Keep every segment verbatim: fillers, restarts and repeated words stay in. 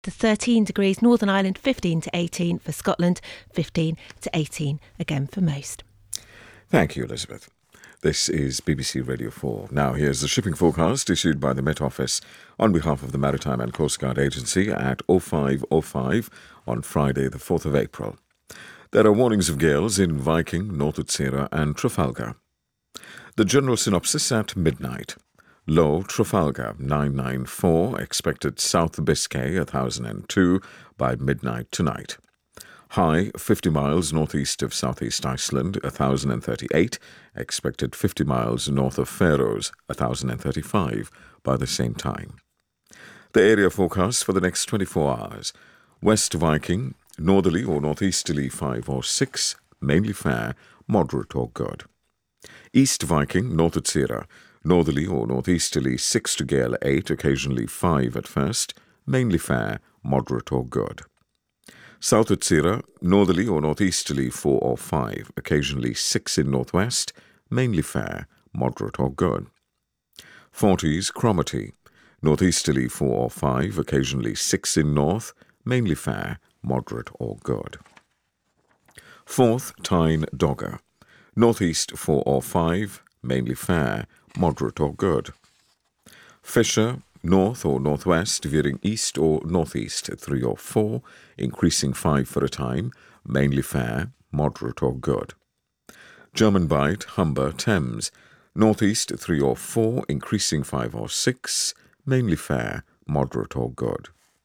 to thirteen degrees, Northern Ireland fifteen to eighteen, for Scotland fifteen to eighteen again for most. Thank you, Elizabeth. This is B B C Radio four. Now here's the shipping forecast issued by the Met Office on behalf of the Maritime and Coast Guard Agency at oh five oh five on Friday the fourth of April. There are warnings of gales in Viking, North Utsira and Trafalgar. The general synopsis at midnight. Low Trafalgar nine nine four, expected South Biscay one thousand two by midnight tonight. High fifty miles northeast of southeast Iceland one thousand thirty-eight, expected fifty miles north of Faroes one thousand thirty-five by the same time. The area forecast for the next twenty-four hours. West Viking, northerly or northeasterly five or six, mainly fair, moderate or good. East Viking, North Utsira, northerly or northeasterly six to gale eight, occasionally five at first, mainly fair, moderate or good. South Utsira, northerly or northeasterly four or five, occasionally six in northwest, mainly fair, moderate or good. Forties, Cromarty, northeasterly four or five, occasionally six in north, mainly fair, moderate or good. Fourth, Tyne, Dogger, northeast four or five, mainly fair, moderate or good. Fisher, north or northwest, veering east or northeast three or four, increasing five for a time, mainly fair, moderate or good. German Bight, Humber, Thames, northeast three or four, increasing five or six, mainly fair, moderate or good.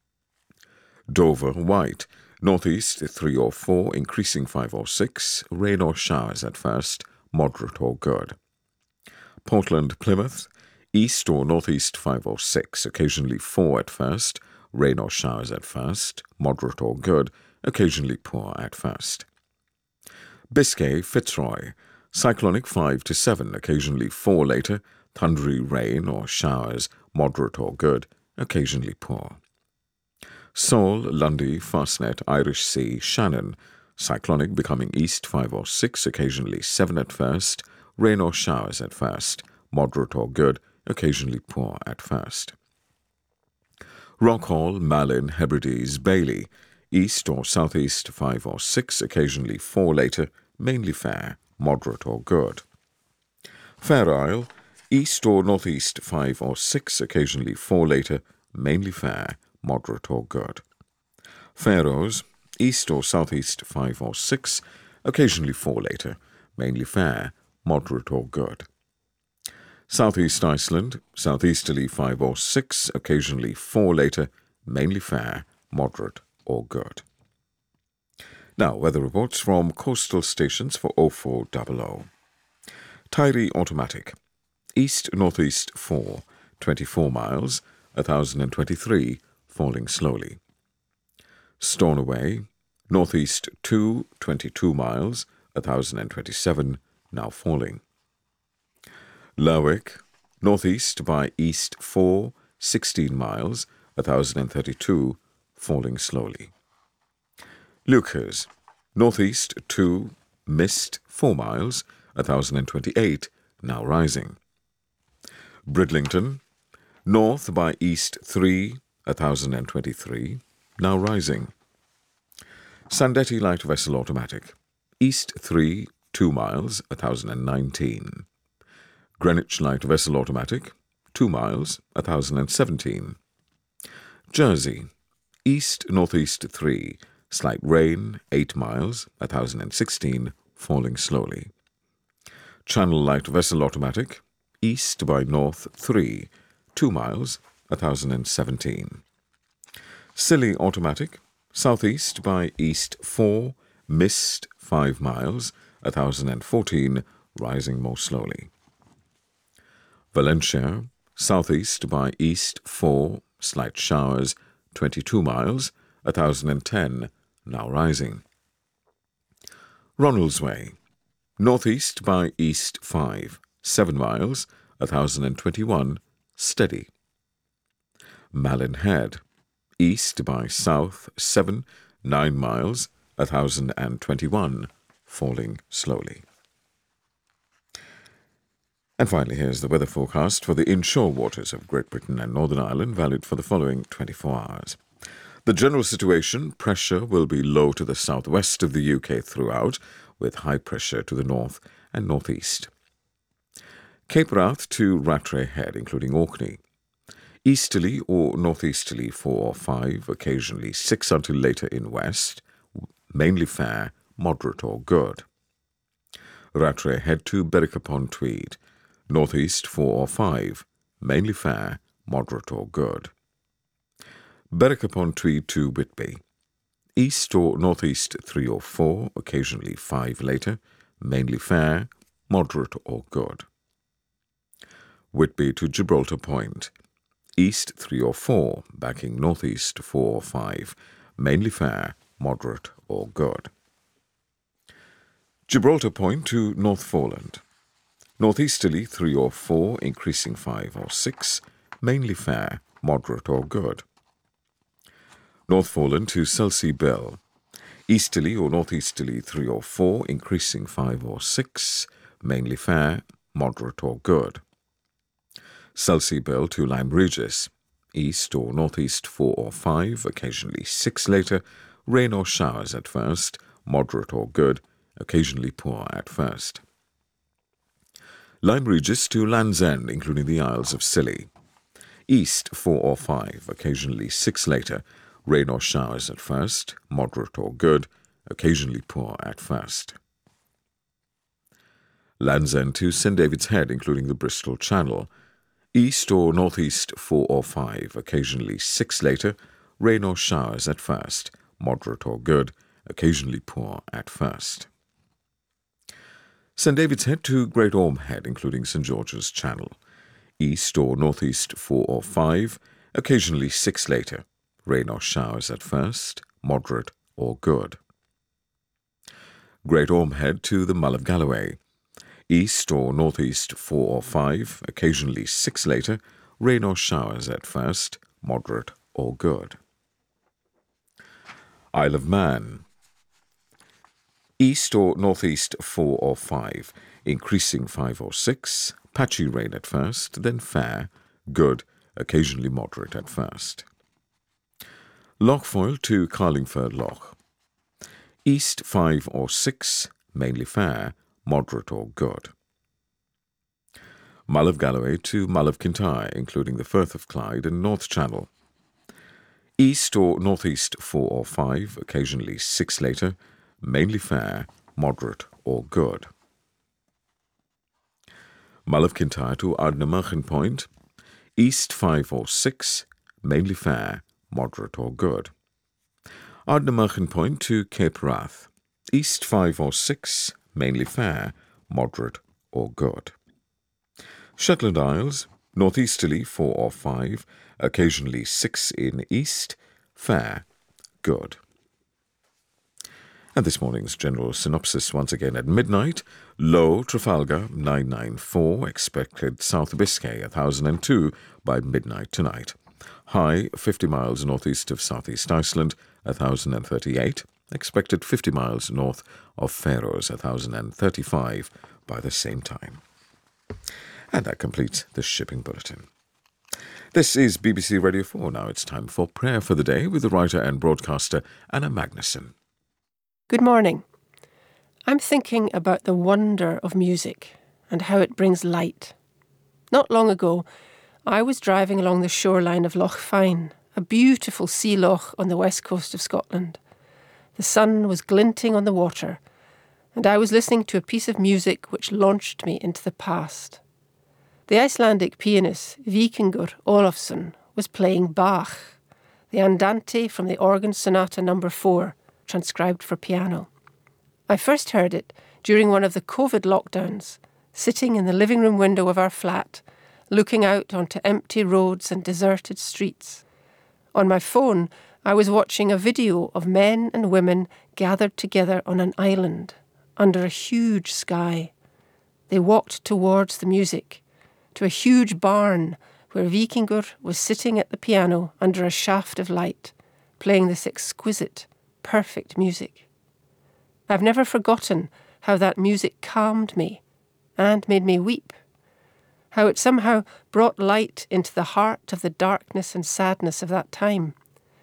Dover, White, northeast three or four, increasing five or six, rain or showers at first, moderate or good. Portland, Plymouth, east or northeast five or six, occasionally four at first, rain or showers at first, moderate or good, occasionally poor at first. Biscay, Fitzroy, cyclonic five to seven, occasionally four later, thundery rain or showers, moderate or good, occasionally poor. Seoul, Lundy, Fastnet, Irish Sea, Shannon, cyclonic becoming east five or six, occasionally seven at first, rain or showers at first, moderate or good, occasionally poor at first. Rockhall, Malin, Hebrides, Bailey, east or southeast five or six, occasionally four later, mainly fair, moderate or good. Fair Isle, east or northeast five or six, occasionally four later, mainly fair, moderate or good. Faroes, east or southeast five or six, occasionally four later, mainly fair, moderate or good. Southeast Iceland, southeasterly five or six, occasionally four later, mainly fair, moderate or good. Now, weather reports from coastal stations for oh four hundred. Tyrie Automatic, east-northeast four, twenty-four miles, one thousand twenty-three, falling slowly. Stornoway, northeast two, twenty-two miles, one thousand twenty-seven, now falling. Lerwick, northeast by east four, sixteen miles, one thousand thirty-two, falling slowly. Leuchars, northeast two, mist four miles, one thousand twenty-eight, now rising. Bridlington, north by east three, one thousand twenty-three, now rising. Sandetti Light Vessel Automatic, east three, two miles, one thousand nineteen. Greenwich Light Vessel Automatic, two miles, one thousand seventeen. Jersey, east-northeast three, slight rain, eight miles, one thousand sixteen, falling slowly. Channel Light Vessel Automatic, east by north three, two miles, one thousand seventeen. Scilly Automatic, southeast by east four, mist five miles, one thousand fourteen, rising more slowly. Valentia, southeast by east four, slight showers, twenty-two miles, one thousand ten, now rising. Ronaldsway, northeast by east five, seven miles, one thousand twenty-one, steady. Malin Head, east by south seven, nine miles, one thousand twenty-one, falling slowly. And finally, here's the weather forecast for the inshore waters of Great Britain and Northern Ireland, valid for the following twenty-four hours. The general situation, pressure will be low to the southwest of the U K throughout, with high pressure to the north and northeast. Cape Wrath to Rattray Head, including Orkney. Easterly or northeasterly four or five, occasionally six until later in west, mainly fair, moderate or good. Rattray Head to Berwick-upon-Tweed, northeast four or five, mainly fair, moderate or good. Berwick-upon-Tweed to Whitby, east or northeast three or four, occasionally five later, mainly fair, moderate or good. Whitby to Gibraltar Point, east three or four, backing northeast four or five, mainly fair, moderate or good. Gibraltar Point to North Foreland, northeasterly three or four, increasing five or six, mainly fair, moderate or good. North Foreland to Selsey Bill, easterly or northeasterly three or four, increasing five or six, mainly fair, moderate or good. Selsey Bill to Lyme Regis, east or northeast four or five, occasionally six later, rain or showers at first, moderate or good, occasionally poor at first. Lyme Regis to Land's End, including the Isles of Scilly, east four or five, occasionally six later, rain or showers at first, moderate or good, occasionally poor at first. Land's End to Saint David's Head, including the Bristol Channel, east or northeast four or five, occasionally six later, rain or showers at first, moderate or good, occasionally poor at first. Saint David's Head to Great Orme Head, including Saint George's Channel, east or northeast four or five, occasionally six later, rain or showers at first, moderate or good. Great Orme Head to the Mull of Galloway, east or northeast four or five, occasionally six later, rain or showers at first, moderate or good. Isle of Man, east or northeast four or five, increasing five or six, patchy rain at first, then fair, good, occasionally moderate at first. Lochfoyle to Carlingford Loch, east five or six, mainly fair, moderate or good. Mull of Galloway to Mull of Kintyre, including the Firth of Clyde and North Channel, east or northeast four or five, occasionally six later, mainly fair, moderate or good. Mull of Kintyre to Ardnamurchan Point, east five or six, mainly fair, moderate or good. Ardnamurchan Point to Cape Wrath, east five or six, mainly fair, moderate or good. Shetland Isles, northeasterly four or five, occasionally six in east, fair, good. And this morning's general synopsis once again at midnight. Low Trafalgar nine nine four, expected South Biscay one thousand two by midnight tonight. High fifty miles northeast of southeast Iceland one thousand thirty-eight, expected fifty miles north of Faroes one thousand thirty-five by the same time. And that completes the shipping bulletin. This is B B C Radio four. Now it's time for Prayer for the Day with the writer and broadcaster Anna Magnuson. Good morning. I'm thinking about the wonder of music and how it brings light. Not long ago, I was driving along the shoreline of Loch Fyne, a beautiful sea loch on the west coast of Scotland. The sun was glinting on the water, and I was listening to a piece of music which launched me into the past. The Icelandic pianist Víkingur Ólafsson was playing Bach, the Andante from the Organ Sonata number four, transcribed for piano. I first heard it during one of the COVID lockdowns, sitting in the living room window of our flat, looking out onto empty roads and deserted streets. On my phone, I was watching a video of men and women gathered together on an island, under a huge sky. They walked towards the music, to a huge barn where Víkingur was sitting at the piano under a shaft of light, playing this exquisite, perfect music. I've never forgotten how that music calmed me and made me weep, how it somehow brought light into the heart of the darkness and sadness of that time.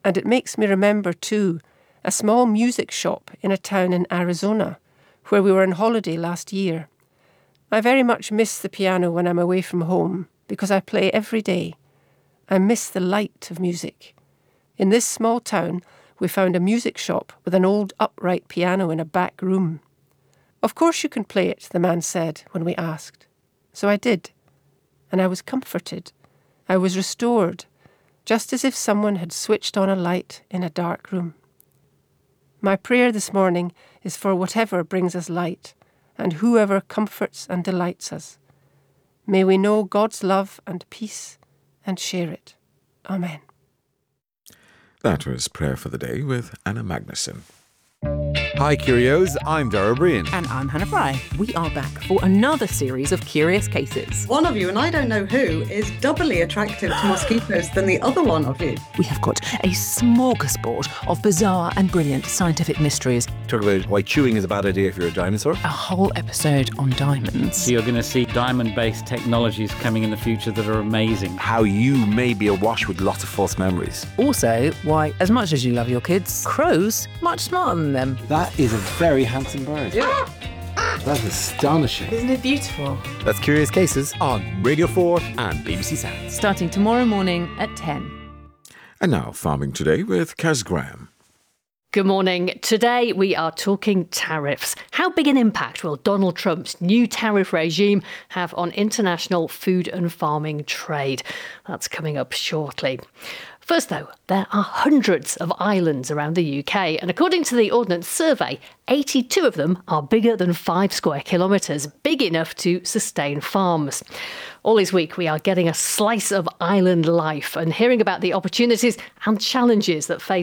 And it makes me remember, too, a small music shop in a town in Arizona, where we were on holiday last year. I very much miss the piano when I'm away from home, because I play every day. I miss the light of music. In this small town, we found a music shop with an old upright piano in a back room. Of course you can play it, the man said when we asked. So I did, and I was comforted. I was restored, just as if someone had switched on a light in a dark room. My prayer this morning is for whatever brings us light, and whoever comforts and delights us. May we know God's love and peace and share it. Amen. That was Prayer for the Day with Anna Magnuson. Hi Curios, I'm Dara Breen. And I'm Hannah Fry. We are back for another series of Curious Cases. One of you, and I don't know who, is doubly attractive to mosquitoes than the other one of you. We have got a smorgasbord of bizarre and brilliant scientific mysteries. Talk about why chewing is a bad idea if you're a dinosaur. A whole episode on diamonds. So you're going to see diamond-based technologies coming in the future that are amazing. How you may be awash with lots of false memories. Also, why, as much as you love your kids, crows much smarter than them. That is a very handsome bird. Yeah. That's astonishing. Isn't it beautiful? That's Curious Cases on Radio four and B B C Sounds. Starting tomorrow morning at ten. And now, Farming Today with Kaz Graham. Good morning. Today we are talking tariffs. How big an impact will Donald Trump's new tariff regime have on international food and farming trade? That's coming up shortly. First, though, there are hundreds of islands around the U K, and according to the Ordnance Survey, eighty-two of them are bigger than five square kilometres, big enough to sustain farms. All this week, we are getting a slice of island life and hearing about the opportunities and challenges that face